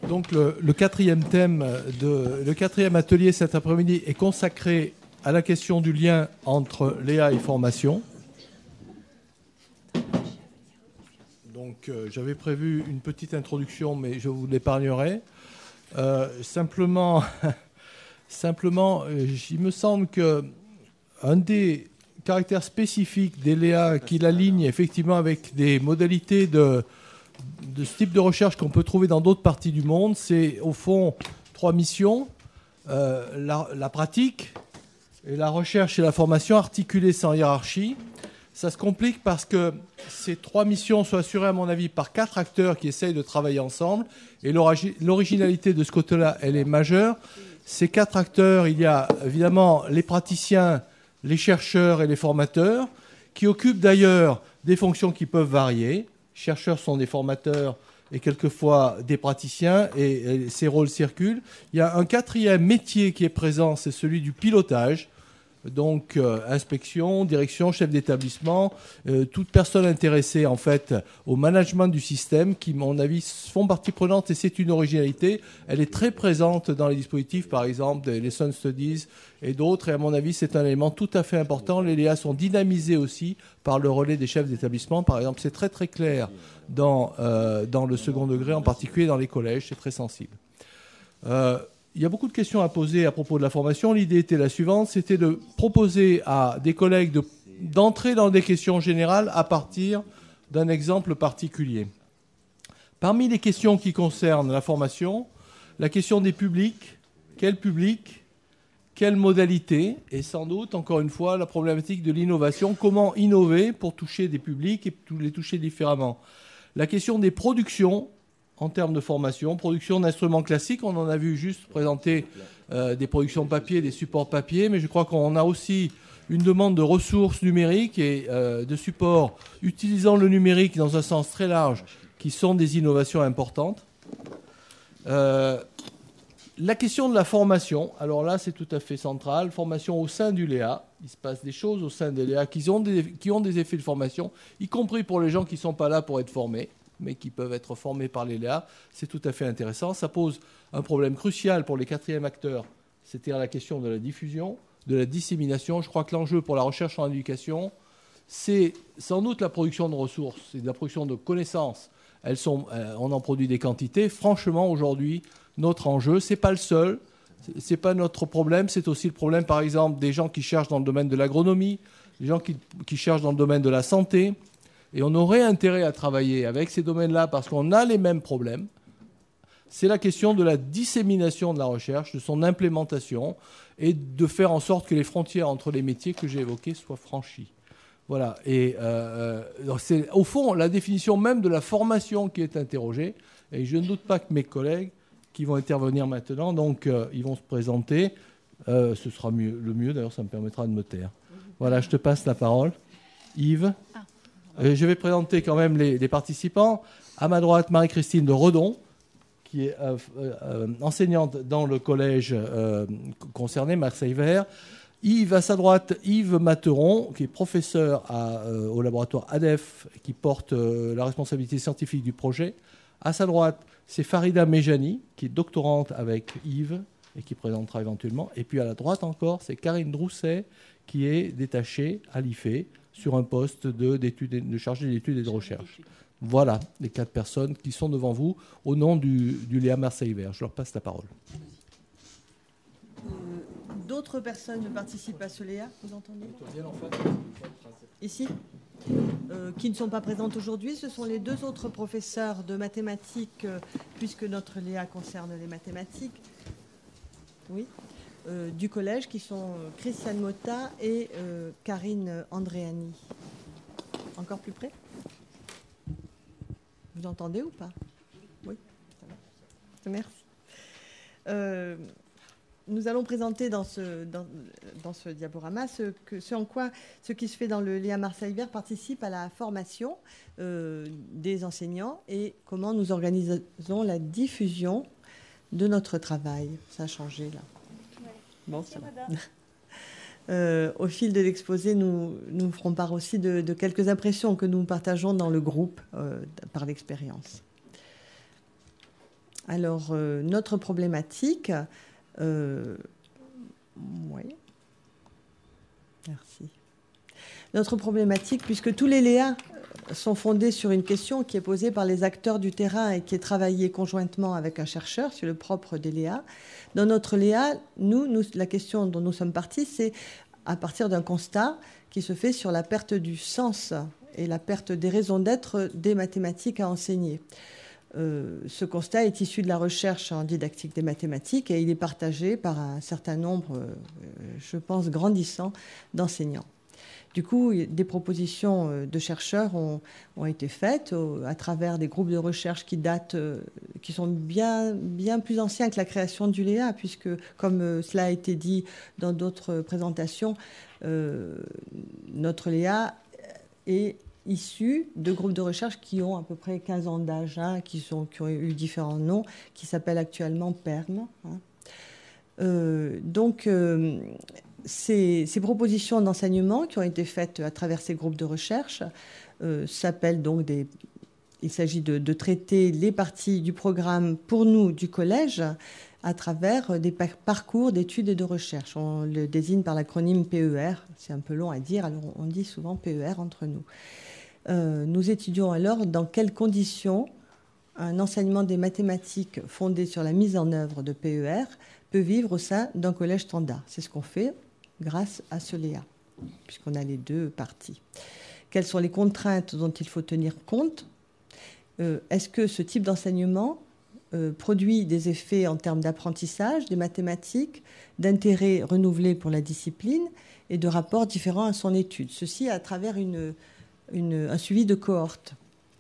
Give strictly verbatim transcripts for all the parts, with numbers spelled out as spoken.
Donc le, le quatrième thème, de, le quatrième atelier cet après-midi est consacré à la question du lien entre Léa et formation. Donc euh, j'avais prévu une petite introduction, mais je vous l'épargnerai. Euh, simplement, simplement euh, il me semble qu'un des caractères spécifiques des Léa qui l'aligne effectivement avec des modalités de, de ce type de recherche qu'on peut trouver dans d'autres parties du monde, c'est au fond trois missions, euh, la, la pratique et la recherche et la formation articulées sans hiérarchie. Ça se complique parce que ces trois missions sont assurées, à mon avis, par quatre acteurs qui essayent de travailler ensemble. Et l'originalité de ce côté-là, elle est majeure. Ces quatre acteurs, il y a évidemment les praticiens, les chercheurs et les formateurs, qui occupent d'ailleurs des fonctions qui peuvent varier. Les chercheurs sont des formateurs et quelquefois des praticiens, et, et ces rôles circulent. Il y a un quatrième métier qui est présent, c'est celui du pilotage. Donc, euh, inspection, direction, chef d'établissement, euh, toute personne intéressée en fait au management du système qui, à mon avis, font partie prenante et c'est une originalité. Elle est très présente dans les dispositifs, par exemple, des Lesson Studies et d'autres. Et à mon avis, c'est un élément tout à fait important. Les Léa sont dynamisés aussi par le relais des chefs d'établissement. Par exemple, c'est très très clair dans, euh, dans le second degré, en particulier dans les collèges. C'est très sensible. Euh, Il y a beaucoup de questions à poser à propos de la formation. L'idée était la suivante, c'était de proposer à des collègues de, d'entrer dans des questions générales à partir d'un exemple particulier. Parmi les questions qui concernent la formation, la question des publics, quel public, quelle modalité, et sans doute, encore une fois, la problématique de l'innovation, comment innover pour toucher des publics et les toucher différemment. La question des productions, en termes de formation, production d'instruments classiques. On en a vu juste présenter euh, des productions papier, des supports papier, mais je crois qu'on a aussi une demande de ressources numériques et euh, de supports utilisant le numérique dans un sens très large, qui sont des innovations importantes. Euh, la question de la formation, alors là, c'est tout à fait central. Formation au sein du Léa. Il se passe des choses au sein des Léa qui ont des, qui ont des effets de formation, y compris pour les gens qui ne sont pas là pour être formés, mais qui peuvent être formés par les Léa. C'est tout à fait intéressant. Ça pose un problème crucial pour les quatrièmes acteurs, c'est-à-dire la question de la diffusion, de la dissémination. Je crois que l'enjeu pour la recherche en éducation, c'est sans doute la production de ressources, c'est de la production de connaissances. Elles sont, euh, on en produit des quantités. Franchement, aujourd'hui, notre enjeu, ce n'est pas le seul, ce n'est pas notre problème, c'est aussi le problème, par exemple, des gens qui cherchent dans le domaine de l'agronomie, des gens qui, qui cherchent dans le domaine de la santé. Et on aurait intérêt à travailler avec ces domaines-là parce qu'on a les mêmes problèmes. C'est la question de la dissémination de la recherche, de son implémentation et de faire en sorte que les frontières entre les métiers que j'ai évoqués soient franchies. Voilà. Et euh, c'est au fond la définition même de la formation qui est interrogée. Et je ne doute pas que mes collègues qui vont intervenir maintenant, donc euh, ils vont se présenter. Euh, ce sera mieux, le mieux, d'ailleurs, ça me permettra de me taire. Voilà, je te passe la parole. Yves. Ah. Je vais présenter quand même les, les participants. À ma droite, Marie-Christine de Redon, qui est euh, euh, enseignante dans le collège euh, concerné, Marseille-Vert. Yves, à sa droite, Yves Materon, qui est professeur à, euh, au laboratoire A D E F, qui porte euh, la responsabilité scientifique du projet. À sa droite, c'est Farida Mejani, qui est doctorante avec Yves et qui présentera éventuellement. Et puis à la droite encore, c'est Karine Drousset, qui est détachée à l'I F E sur un poste de, de chargé d'études et de recherche. Voilà les quatre personnes qui sont devant vous au nom du, du Léa Marseille-Vert. Je leur passe la parole. Euh, D'autres personnes participent à ce Léa, vous entendez ? Ici euh, qui ne sont pas présentes aujourd'hui, ce sont les deux autres professeurs de mathématiques, euh, puisque notre Léa concerne les mathématiques. Oui. Euh, du collège, qui sont Christiane Motta et euh, Karine Andréani. Encore plus près ? Vous entendez ou pas ? Oui, ça va. Merci. Euh, nous allons présenter dans ce, dans, dans ce diaporama ce, que, ce en quoi ce qui se fait dans le Léa Marseille-Vert participe à la formation euh, des enseignants et comment nous organisons la diffusion de notre travail. Ça a changé là. Bon, ça va. Euh, au fil de l'exposé, nous, nous ferons part aussi de, de quelques impressions que nous partageons dans le groupe euh, par l'expérience. Alors, euh, notre problématique... Euh, oui. Merci. Notre problématique, puisque tous les L E A sont fondés sur une question qui est posée par les acteurs du terrain et qui est travaillée conjointement avec un chercheur, c'est le propre des L E A. Dans notre L E A, nous, nous, la question dont nous sommes partis, c'est à partir d'un constat qui se fait sur la perte du sens et la perte des raisons d'être des mathématiques à enseigner. Euh, ce constat est issu de la recherche en didactique des mathématiques et il est partagé par un certain nombre, euh, je pense, grandissant d'enseignants. Du coup, des propositions de chercheurs ont, ont été faites au, à travers des groupes de recherche qui datent, euh, qui sont bien, bien plus anciens que la création du L E A, puisque, comme euh, cela a été dit dans d'autres présentations, euh, notre L E A est issu de groupes de recherche qui ont à peu près quinze ans d'âge, hein, qui, sont, qui ont eu différents noms, qui s'appellent actuellement P E R M. Hein. Euh, donc, euh, ces, ces propositions d'enseignement qui ont été faites à travers ces groupes de recherche euh, s'appellent donc des... Il s'agit de, de traiter les parties du programme pour nous du collège à travers des par parcours d'études et de recherche. On le désigne par l'acronyme P E R. C'est un peu long à dire, alors on dit souvent P E R entre nous. Euh, nous étudions alors dans quelles conditions un enseignement des mathématiques fondé sur la mise en œuvre de P E R peut vivre au sein d'un collège standard. C'est ce qu'on fait grâce à ce L E A, puisqu'on a les deux parties. Quelles sont les contraintes dont il faut tenir compte? euh, Est-ce que ce type d'enseignement euh, produit des effets en termes d'apprentissage des mathématiques, d'intérêt renouvelé pour la discipline et de rapports différents à son étude? Ceci à travers une, une, un suivi de cohorte.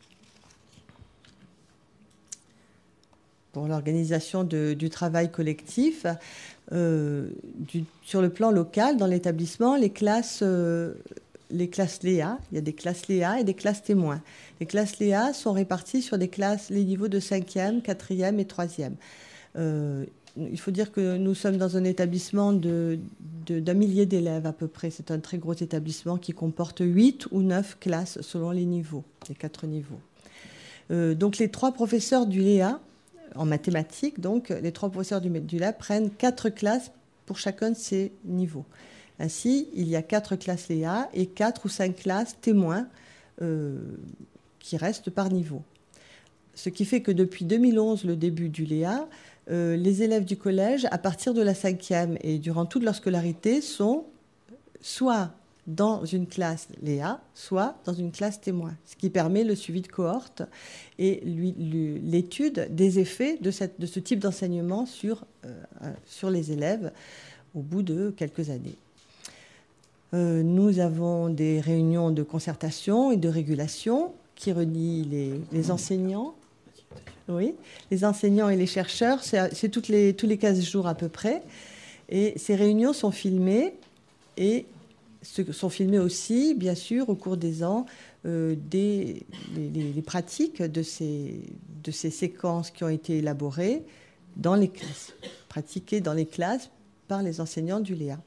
Pour l'organisation du travail collectif, euh, du, sur le plan local, dans l'établissement, les classes, euh, les classes L E A, il y a des classes L E A et des classes témoins. Les classes L E A sont réparties sur des classes, les niveaux de cinquième, quatrième et troisième. Euh, il faut dire que nous sommes dans un établissement de, de, d'un millier d'élèves à peu près. C'est un très gros établissement qui comporte huit ou neuf classes selon les niveaux, les quatre niveaux. Euh, donc les trois professeurs du L E A, en mathématiques, donc, les trois professeurs du L E A prennent quatre classes pour chacun de ces niveaux. Ainsi, il y a quatre classes L E A et quatre ou cinq classes témoins euh, qui restent par niveau. Ce qui fait que depuis deux mille onze, le début du L E A, euh, les élèves du collège, à partir de la cinquième et durant toute leur scolarité, sont soit dans une classe L E A, soit dans une classe témoin, ce qui permet le suivi de cohorte et l'étude des effets de, cette, de ce type d'enseignement sur, euh, sur les élèves au bout de quelques années. Euh, nous avons des réunions de concertation et de régulation qui relient les, les enseignants, oui, les enseignants et les chercheurs, c'est toutes les, tous les quinze jours à peu près, et ces réunions sont filmées et sont filmés aussi, bien sûr, au cours des ans, euh, des, les, les pratiques de ces, de ces séquences qui ont été élaborées dans les classes, pratiquées dans les classes par les enseignants du L E A.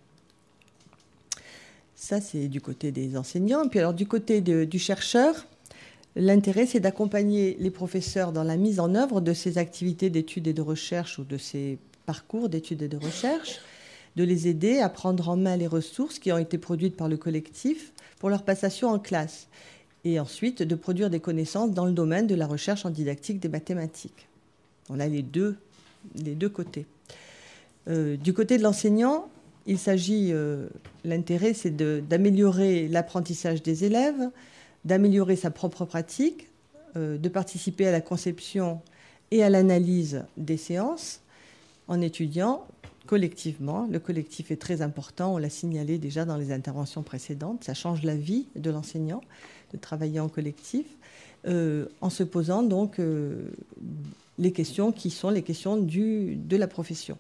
Ça, c'est du côté des enseignants. Puis alors, du côté de, du chercheur, l'intérêt, c'est d'accompagner les professeurs dans la mise en œuvre de ces activités d'études et de recherche ou de ces parcours d'études et de recherche, de les aider à prendre en main les ressources qui ont été produites par le collectif pour leur passation en classe, et ensuite de produire des connaissances dans le domaine de la recherche en didactique des mathématiques. On a les deux, les deux côtés. Euh, du côté de l'enseignant, il s'agit, euh, l'intérêt, c'est d'améliorer l'apprentissage des élèves, d'améliorer sa propre pratique, euh, de participer à la conception et à l'analyse des séances en étudiant collectivement. Le collectif est très important, on l'a signalé déjà dans les interventions précédentes, ça change la vie de l'enseignant de travailler en collectif, euh, en se posant donc euh, les questions qui sont les questions du, de la profession.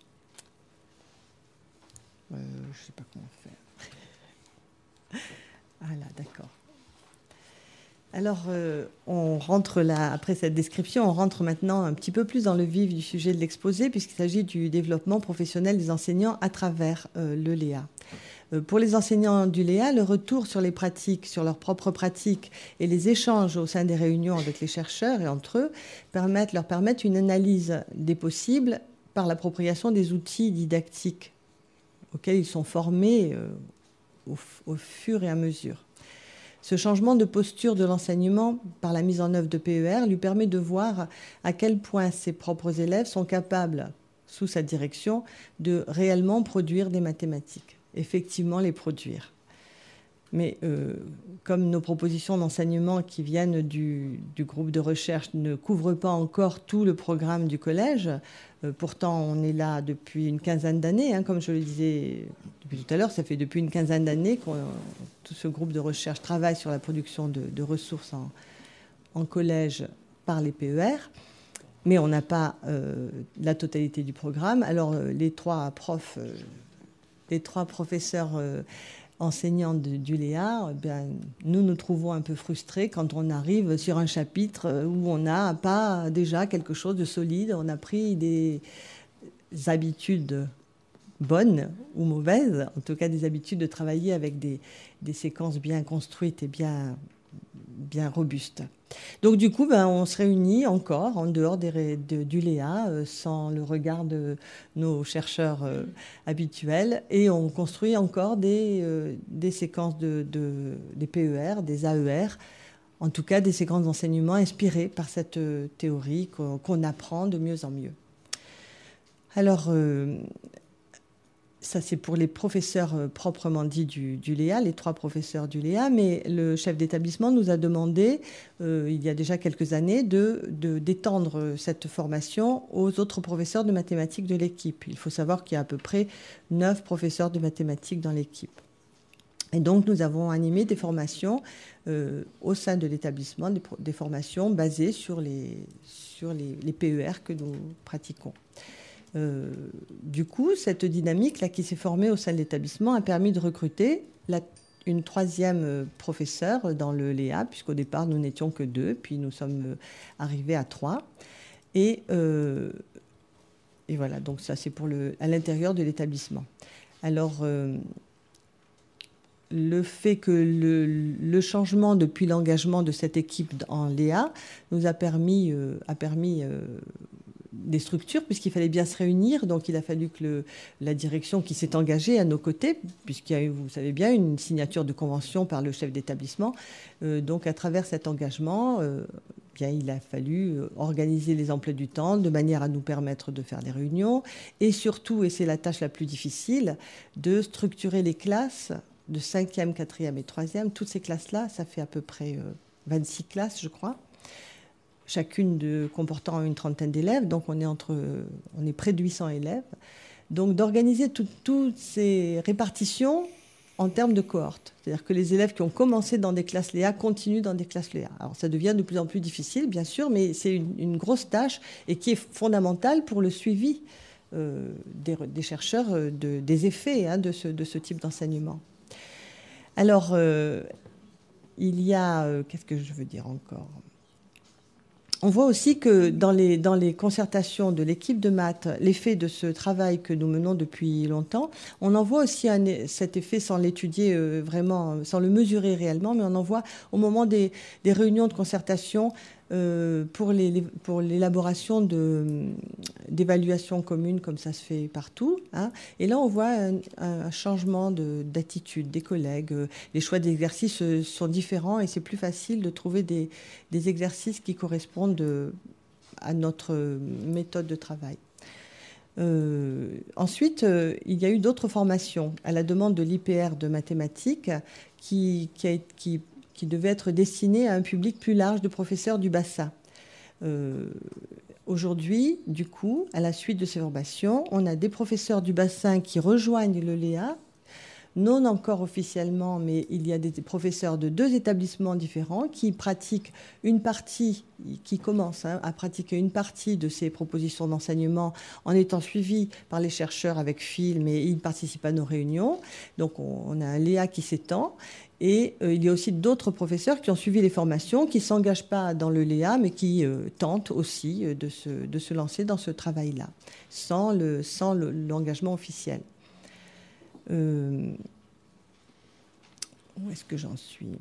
Euh, je ne sais pas comment faire. Ah là, d'accord. Alors, euh, on rentre là, après cette description, on rentre maintenant un petit peu plus dans le vif du sujet de l'exposé, puisqu'il s'agit du développement professionnel des enseignants à travers euh, le L E A. Pour les enseignants du Léa, le retour sur les pratiques, sur leurs propres pratiques et les échanges au sein des réunions avec les chercheurs et entre eux permettent, leur permettent une analyse des possibles par l'appropriation des outils didactiques auxquels ils sont formés euh, au, au fur et à mesure. Ce changement de posture de l'enseignement par la mise en œuvre de P E R lui permet de voir à quel point ses propres élèves sont capables, sous sa direction, de réellement produire des mathématiques, effectivement les produire. Mais euh, comme nos propositions d'enseignement qui viennent du, du groupe de recherche ne couvrent pas encore tout le programme du collège, euh, pourtant on est là depuis une quinzaine d'années, hein, comme je le disais depuis tout à l'heure, ça fait depuis une quinzaine d'années que tout ce groupe de recherche travaille sur la production de, de ressources en, en collège par les P E R, mais on n'a pas euh, la totalité du programme. Alors euh, les trois profs, euh, les trois professeurs euh, enseignants de, du Léa, eh bien, nous nous trouvons un peu frustrés quand on arrive sur un chapitre où on n'a pas déjà quelque chose de solide. On a pris des habitudes bonnes ou mauvaises, en tout cas des habitudes de travailler avec des, des séquences bien construites et bien, bien robustes. Donc du coup, ben, on se réunit encore en dehors des, de, du Léa, euh, sans le regard de nos chercheurs euh, habituels, et on construit encore des, euh, des séquences de, de, des P E R, des A E R, en tout cas des séquences d'enseignement inspirées par cette euh, théorie qu'on, qu'on apprend de mieux en mieux. Alors, euh, ça, c'est pour les professeurs euh, proprement dits du, du Léa, les trois professeurs du Léa, mais le chef d'établissement nous a demandé, euh, il y a déjà quelques années, de, de, d'étendre cette formation aux autres professeurs de mathématiques de l'équipe. Il faut savoir qu'il y a à peu près neuf professeurs de mathématiques dans l'équipe. Et donc, nous avons animé des formations euh, au sein de l'établissement, des, des formations basées sur les, sur les, les P E R que nous pratiquons. Euh, du coup, cette dynamique là qui s'est formée au sein de l'établissement a permis de recruter la, une troisième professeure dans le Léa, puisqu'au départ nous n'étions que deux, puis nous sommes arrivés à trois. Et, euh, et voilà, donc ça c'est pour le, à l'intérieur de l'établissement. Alors, euh, le fait que le, le changement depuis l'engagement de cette équipe en Léa nous a permis, euh, a permis euh, des structures, puisqu'il fallait bien se réunir. Donc, il a fallu que le, la direction qui s'est engagée à nos côtés, puisqu'il y a eu, vous savez bien, une signature de convention par le chef d'établissement. Euh, donc, à travers cet engagement, euh, bien, il a fallu organiser les emplois du temps de manière à nous permettre de faire des réunions. Et surtout, et c'est la tâche la plus difficile, de structurer les classes de cinquième, quatrième et troisième. Toutes ces classes-là, ça fait à peu près euh, vingt-six classes, je crois, chacune de, comportant une trentaine d'élèves, donc on est, entre, on est près de huit cents élèves. Donc d'organiser tout, toutes ces répartitions en termes de cohortes. C'est-à-dire que les élèves qui ont commencé dans des classes Léa continuent dans des classes Léa. Alors ça devient de plus en plus difficile, bien sûr, mais c'est une, une grosse tâche et qui est fondamentale pour le suivi euh, des, des chercheurs de, des effets hein, de, ce, de ce type d'enseignement. Alors, euh, il y a... Euh, qu'est-ce que je veux dire encore ? On voit aussi que dans les, dans les concertations de l'équipe de maths, l'effet de ce travail que nous menons depuis longtemps, on en voit aussi un, cet effet sans l'étudier euh, vraiment, sans le mesurer réellement, mais on en voit au moment des, des réunions de concertation euh, pour, les, pour l'élaboration de, d'évaluations communes, comme ça se fait partout. Hein. Et là, on voit un, un changement de, d'attitude des collègues. Les choix d'exercices sont différents et c'est plus facile de trouver des, des exercices qui correspondent de, à notre méthode de travail. Euh, ensuite, euh, il y a eu d'autres formations à la demande de l'I P R de mathématiques qui, qui, a, qui, qui devaient être destinées à un public plus large de professeurs du bassin. Euh, Aujourd'hui, du coup, à la suite de ces formations, on a des professeurs du bassin qui rejoignent le Léa, non encore officiellement, mais il y a des professeurs de deux établissements différents qui pratiquent une partie, qui commencent hein, à pratiquer une partie de ces propositions d'enseignement en étant suivis par les chercheurs avec film et ils participent à nos réunions. Donc on, on a un Léa qui s'étend. Et euh, il y a aussi d'autres professeurs qui ont suivi les formations, qui ne s'engagent pas dans le Léa, mais qui euh, tentent aussi euh, de, se, de se lancer dans ce travail-là, sans, le, sans le, l'engagement officiel. Euh, où est-ce que j'en suis?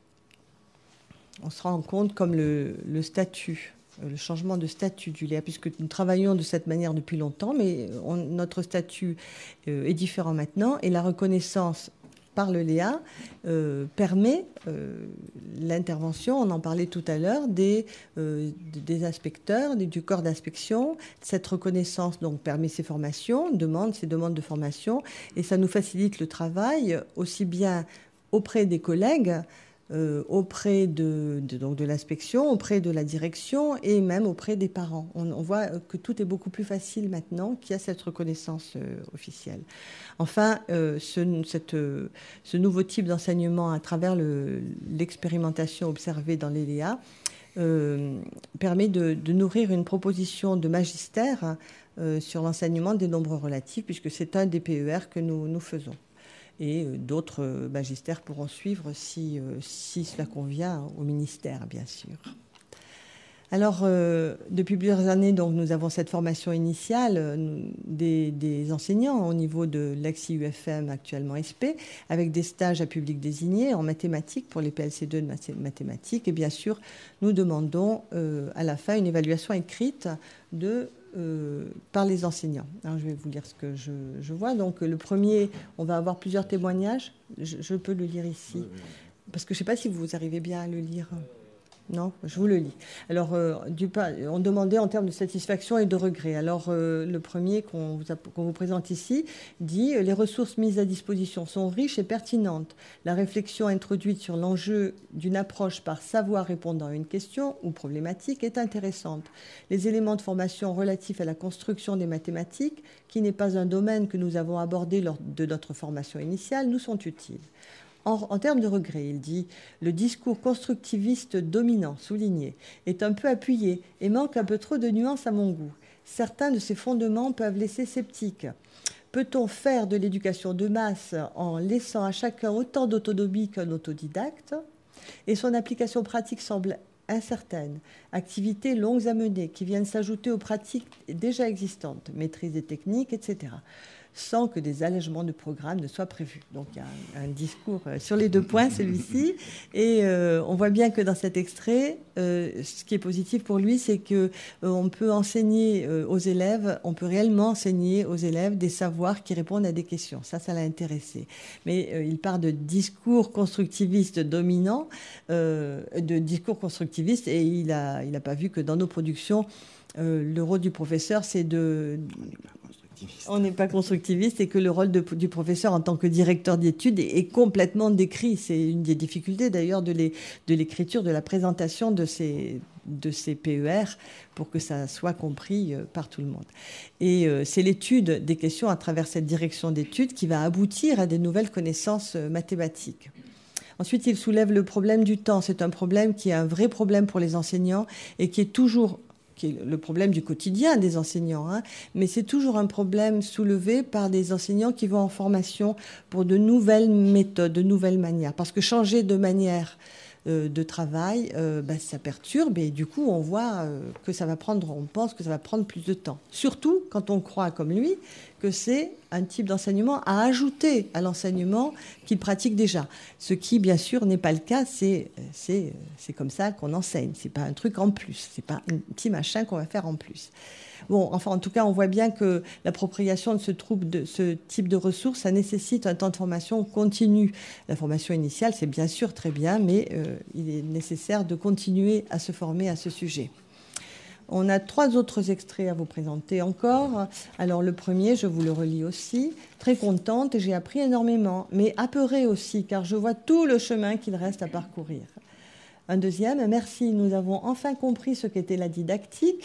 On se rend compte comme le, le statut, le changement de statut du Léa, puisque nous travaillons de cette manière depuis longtemps, mais on, notre statut euh, est différent maintenant, et la reconnaissance par le Léa euh, permet euh, l'intervention, on en parlait tout à l'heure, des, euh, des inspecteurs, des, du corps d'inspection. Cette reconnaissance donc permet ces formations, demande ces demandes de formation, et ça nous facilite le travail aussi bien auprès des collègues, Euh, auprès de, de, donc de l'inspection, auprès de la direction et même auprès des parents. On, on voit que tout est beaucoup plus facile maintenant qu'il y a cette reconnaissance euh, officielle. Enfin, euh, ce, cette, euh, ce nouveau type d'enseignement à travers le, l'expérimentation observée dans les Léa euh, permet de, de nourrir une proposition de magistère euh, sur l'enseignement des nombres relatifs, puisque c'est un des P E R que nous, nous faisons. Et d'autres magistères pourront suivre si, si cela convient au ministère, bien sûr. Alors, euh, depuis plusieurs années, donc, nous avons cette formation initiale euh, des, des enseignants au niveau de l'ex-I U F M, actuellement S P, avec des stages à public désigné en mathématiques pour les P L C deux de mathématiques. Et bien sûr, nous demandons euh, à la fin une évaluation écrite de... Euh, par les enseignants. Alors, je vais vous lire ce que je, je vois. Donc, le premier, on va avoir plusieurs témoignages. Je, je peux le lire ici. Parce que je ne sais pas si vous arrivez bien à le lire. Non, je vous le lis. Alors, euh, du, on demandait en termes de satisfaction et de regret. Alors, euh, le premier qu'on vous, a, qu'on vous présente ici dit « Les ressources mises à disposition sont riches et pertinentes. La réflexion introduite sur l'enjeu d'une approche par savoir répondant à une question ou problématique est intéressante. Les éléments de formation relatifs à la construction des mathématiques, qui n'est pas un domaine que nous avons abordé lors de notre formation initiale, nous sont utiles. » En, en termes de regret, il dit « Le discours constructiviste dominant, souligné, est un peu appuyé et manque un peu trop de nuances à mon goût. Certains de ses fondements peuvent laisser sceptiques. Peut-on faire de l'éducation de masse en laissant à chacun autant d'autonomie qu'un autodidacte ? Et son application pratique semble incertaine. Activités longues à mener qui viennent s'ajouter aux pratiques déjà existantes, maîtrise des techniques, et cetera sans que des allègements de programme ne soient prévus. » Donc il y a un, un discours sur les deux points, celui-ci. Et euh, on voit bien que dans cet extrait, euh, ce qui est positif pour lui, c'est qu'on euh, peut enseigner euh, aux élèves, on peut réellement enseigner aux élèves des savoirs qui répondent à des questions. Ça, ça l'a intéressé. Mais euh, il part de discours constructivistes dominants, euh, de discours constructivistes, et il n'a il a pas vu que dans nos productions, euh, le rôle du professeur, c'est de... On n'est pas constructiviste et que le rôle de, du professeur en tant que directeur d'études est, est complètement décrit. C'est une des difficultés d'ailleurs de, les, de l'écriture, de la présentation de ces, de ces P E R pour que ça soit compris par tout le monde. Et euh, c'est l'étude des questions à travers cette direction d'études qui va aboutir à des nouvelles connaissances mathématiques. Ensuite, il soulève le problème du temps. C'est un problème qui est un vrai problème pour les enseignants et qui est toujours... qui est le problème du quotidien des enseignants, hein, mais c'est toujours un problème soulevé par des enseignants qui vont en formation pour de nouvelles méthodes, de nouvelles manières. Parce que changer de manière euh, de travail, euh, ben, ça perturbe et du coup, on voit euh, que ça va prendre, on pense que ça va prendre plus de temps. Surtout quand on croit, comme lui, que c'est un type d'enseignement à ajouter à l'enseignement qu'il pratique déjà. Ce qui, bien sûr, n'est pas le cas. C'est, c'est, c'est comme ça qu'on enseigne. C'est pas un truc en plus. C'est pas un petit machin qu'on va faire en plus. Bon, enfin, en tout cas, on voit bien que l'appropriation de ce, troupe de ce type de ressources, ça nécessite un temps de formation continu. La formation initiale, c'est bien sûr très bien, mais euh, il est nécessaire de continuer à se former à ce sujet. On a trois autres extraits à vous présenter encore. Alors le premier, je vous le relis aussi. Très contente et j'ai appris énormément, mais apeurée aussi, car je vois tout le chemin qu'il reste à parcourir. Un deuxième, merci, nous avons enfin compris ce qu'était la didactique.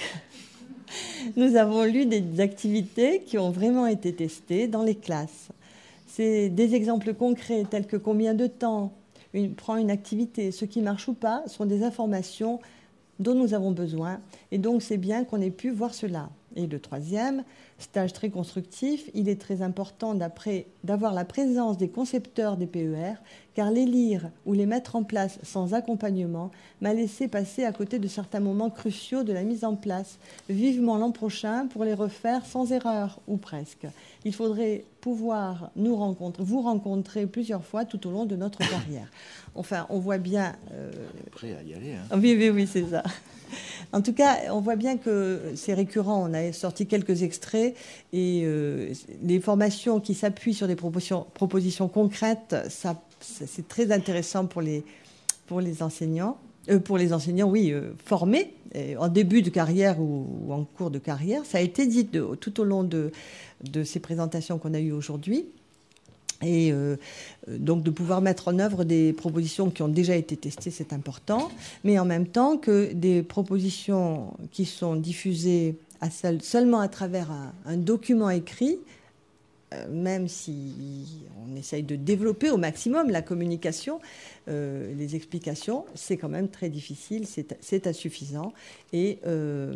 Nous avons lu des activités qui ont vraiment été testées dans les classes. C'est des exemples concrets tels que combien de temps une, prend une activité, ce qui marche ou pas, sont des informations dont nous avons besoin. Et donc, c'est bien qu'on ait pu voir cela. Et le troisième, stage très constructif, il est très important d'avoir la présence des concepteurs des P E R car les lire ou les mettre en place sans accompagnement m'a laissé passer à côté de certains moments cruciaux de la mise en place. Vivement l'an prochain pour les refaire sans erreur, ou presque. Il faudrait pouvoir nous rencontrer, vous rencontrer plusieurs fois tout au long de notre carrière. Enfin, on voit bien... Euh... Prêt à y aller, hein. Oui, oui, oui, c'est ça. En tout cas, on voit bien que c'est récurrent. On a sorti quelques extraits et euh, les formations qui s'appuient sur des propositions, propositions concrètes, ça, ça, c'est très intéressant pour les, pour les enseignants. Euh, pour les enseignants, oui, euh, formés euh, en début de carrière ou, ou en cours de carrière. Ça a été dit de, tout au long de, de ces présentations qu'on a eues aujourd'hui. Et euh, donc de pouvoir mettre en œuvre des propositions qui ont déjà été testées, c'est important, mais en même temps que des propositions qui sont diffusées à seul, seulement à travers un, un document écrit, euh, même si on essaye de développer au maximum la communication, euh, les explications, c'est quand même très difficile, c'est, c'est insuffisant. Et euh,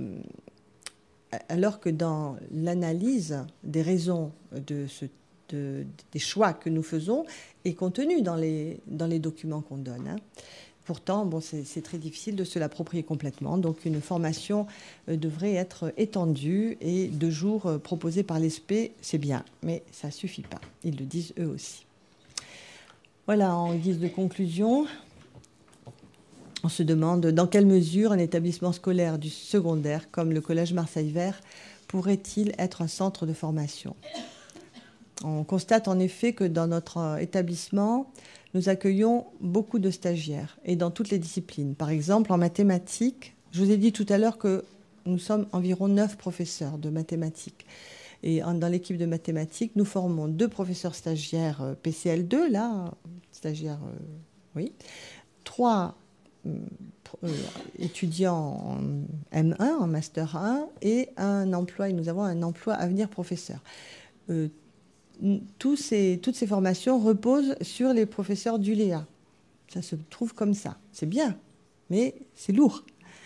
alors que dans l'analyse des raisons de ce De, des choix que nous faisons est contenu dans les, dans les documents qu'on donne. Hein. Pourtant, bon, c'est, c'est très difficile de se l'approprier complètement. Donc, une formation euh, devrait être étendue et deux jours euh, proposés par l'E S P, c'est bien, mais ça ne suffit pas. Ils le disent eux aussi. Voilà, en guise de conclusion, on se demande dans quelle mesure un établissement scolaire du secondaire, comme le Collège Marseille-Vert, pourrait-il être un centre de formation ? On constate en effet que dans notre établissement, nous accueillons beaucoup de stagiaires et dans toutes les disciplines. Par exemple, en mathématiques, je vous ai dit tout à l'heure que nous sommes environ neuf professeurs de mathématiques. Et dans l'équipe de mathématiques, nous formons deux professeurs stagiaires P C L deux, là, stagiaires, euh, oui, trois euh, étudiants en M un, en Master un, et un emploi, et nous avons un emploi avenir professeur. Euh, Tous ces, toutes ces formations reposent sur les professeurs d'U L E A. Ça se trouve comme ça. C'est bien, mais c'est lourd.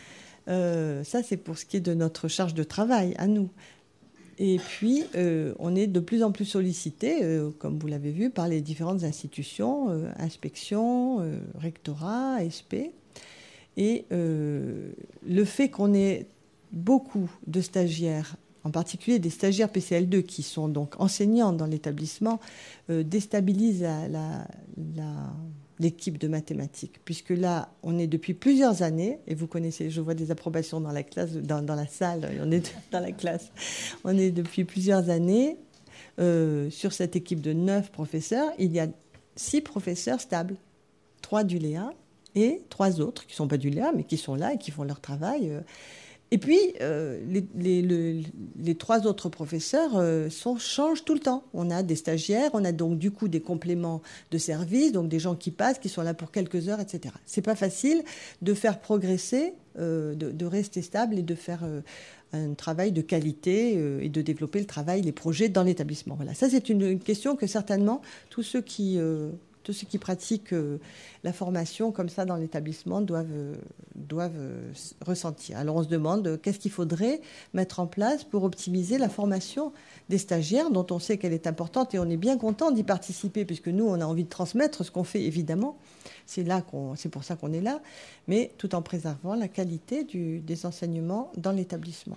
Euh, ça, c'est pour ce qui est de notre charge de travail à nous. Et puis, euh, on est de plus en plus sollicité, euh, comme vous l'avez vu, par les différentes institutions, euh, inspection, euh, rectorat, S P. Et euh, le fait qu'on ait beaucoup de stagiaires, en particulier des stagiaires P C L deux qui sont donc enseignants dans l'établissement, euh, déstabilise la, la, la, l'équipe de mathématiques. Puisque là, on est depuis plusieurs années, et vous connaissez, je vois des approbations dans la classe, dans, dans la salle, on est dans la classe, on est depuis plusieurs années euh, sur cette équipe de neuf professeurs. Il y a six professeurs stables, trois d'U L E A et trois autres qui ne sont pas d'U L E A, mais qui sont là et qui font leur travail. Euh, Et puis, euh, les, les, les, les trois autres professeurs euh, sont, changent tout le temps. On a des stagiaires, on a donc du coup des compléments de service, donc des gens qui passent, qui sont là pour quelques heures, et cetera. C'est pas facile de faire progresser, euh, de, de rester stable et de faire euh, un travail de qualité euh, et de développer le travail, les projets dans l'établissement. Voilà, ça c'est une, une question que certainement tous ceux qui... Euh, Tous ceux qui pratiquent euh, la formation comme ça dans l'établissement doivent, euh, doivent euh, ressentir. Alors on se demande euh, qu'est-ce qu'il faudrait mettre en place pour optimiser la formation des stagiaires, dont on sait qu'elle est importante et on est bien content d'y participer, puisque nous, on a envie de transmettre ce qu'on fait, évidemment. C'est, là qu'on, c'est pour ça qu'on est là, mais tout en préservant la qualité du, des enseignements dans l'établissement.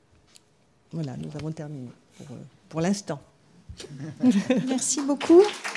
Voilà, nous avons terminé pour, pour l'instant. Merci beaucoup.